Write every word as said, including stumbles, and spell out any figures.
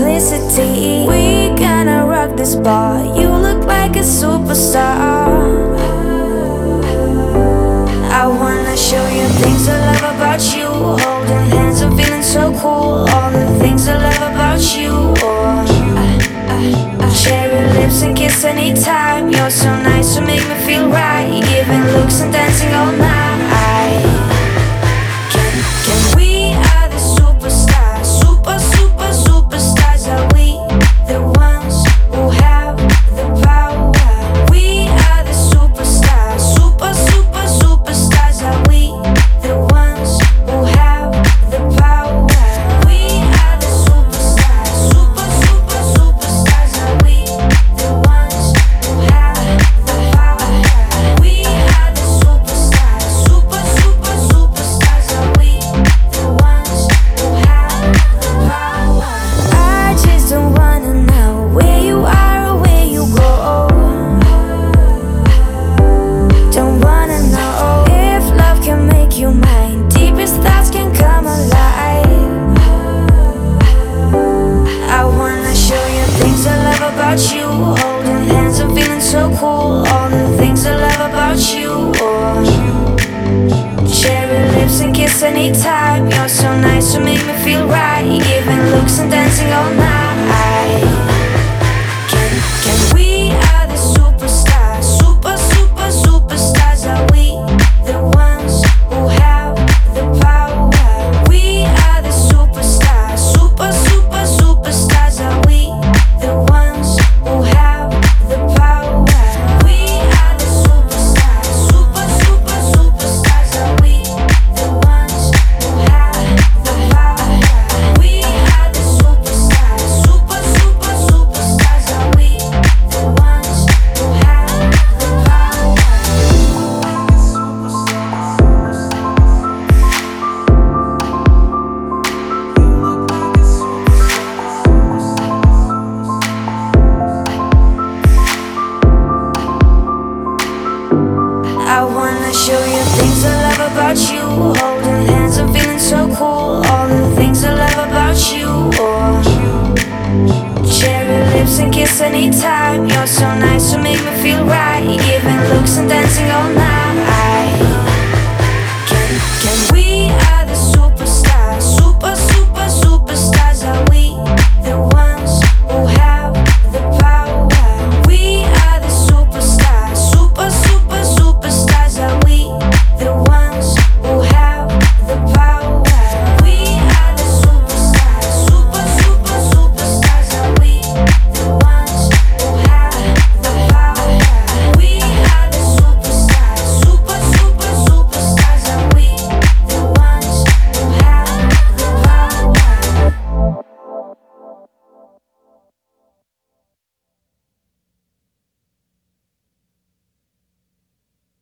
simplicity. We gonna rock this bar. You look like a superstar. I wanna show you things I love about you. Holding hands, I'm feeling so cool. All the things I love about you. Oh, I, I, I cherry lips and kiss anytime. You're so nice, you make me feel right. Giving looks and dancing all night. Can, can we are the superstars? Super, super, superstars. Are we the ones who have the power? We are the superstars. Super, super, superstars. Are we the ones who have the power? We are the superstars. Super, super, superstars. Are we the ones who have the power? We are the superstars. Super, super, superstars. Are we the ones who have the power? I just don't wanna know where you are or where you go. Don't wanna know if love can make you mine. Deepest thoughts can come alive. I wanna show you things I love about you. Holding hands, I'm feeling so cool. All the things I love about you. Oh, cherry lips and kiss anytime. You're so nice, you make me feel right. Giving looks and dancing all night. Can, can we are the superstars? Super, super, superstars. Are we the ones who have the power? We are the superstars. Super, super, superstars. Are we the ones who have the power? We are the superstars. Super, super, superstars. Are we the ones who have the power? We are the superstars. Super, super, superstars. Are we the ones who have the power? I wanna show you things I love about you. Holding hands, I'm feeling so cool. All the things I love about you. Oh, cherry lips and kiss anytime. You're so nice, you make me feel right. Giving looks and dancing all night.